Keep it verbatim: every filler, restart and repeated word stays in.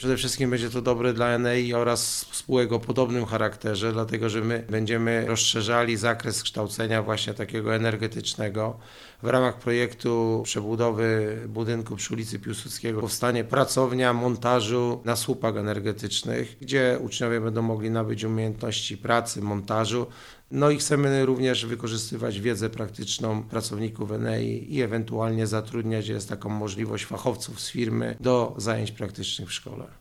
Przede wszystkim będzie to dobre dla Enei oraz spółek o podobnym charakterze, dlatego że my będziemy rozszerzali zakres kształcenia właśnie takiego energetycznego. W ramach projektu przebudowy budynku przy ulicy Piłsudskiego powstanie pracownia montażu na słupach energetycznych, gdzie uczniowie będą mogli nabyć umiejętności pracy, montażu. No i chcemy również wykorzystywać wiedzę praktyczną pracowników Enei i ewentualnie zatrudniać, jest taką możliwość, fachowców z firmy do zajęć praktycznych w szkole.